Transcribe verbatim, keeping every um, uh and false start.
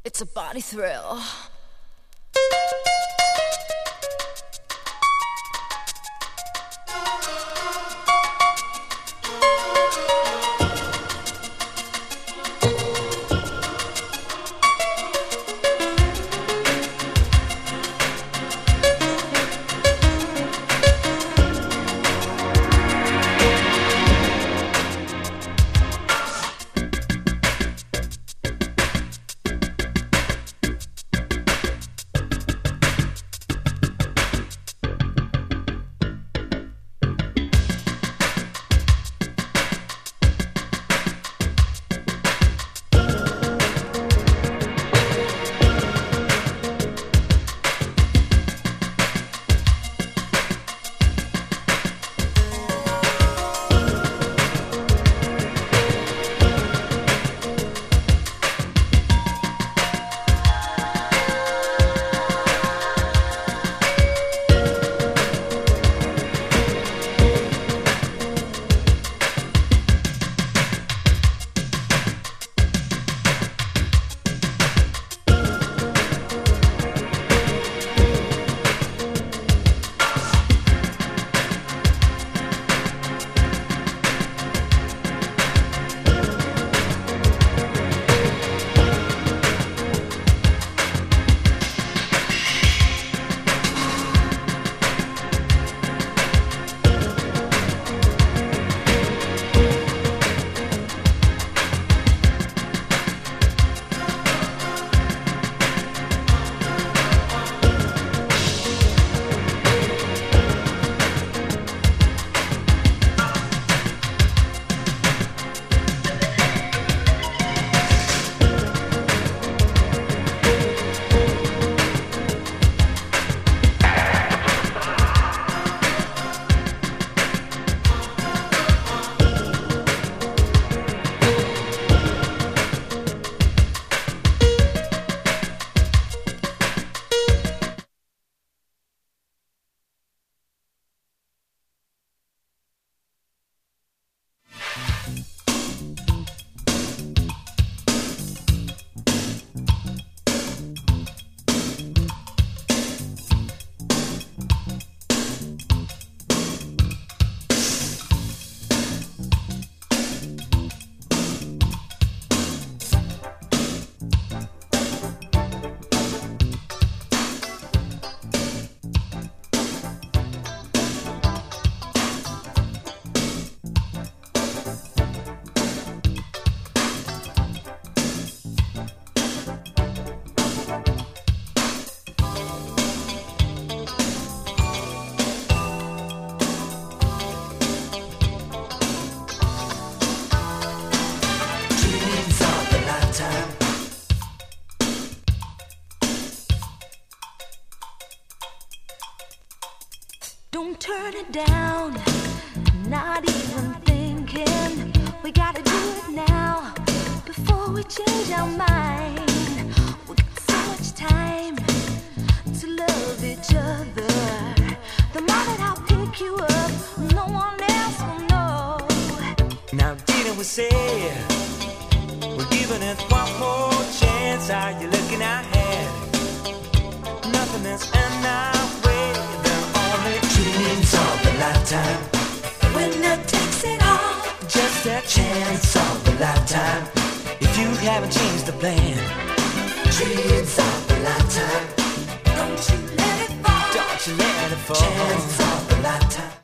It's a body thrill. Don't turn it down, not even thinking. We gotta do it now, before we change our mind. We got so much time to love each other. The moment I pick you up, no one else will know. Now didn't we say we're giving it one more chance? Are you looking ahead? Nothing is in our way. Dreams of a lifetime. Winner takes it all. Just a Chance of a lifetime. if you haven't changed the plan. Dreams of a lifetime. Don't you let it fall. Don't you let it fall. Chance of a lifetime.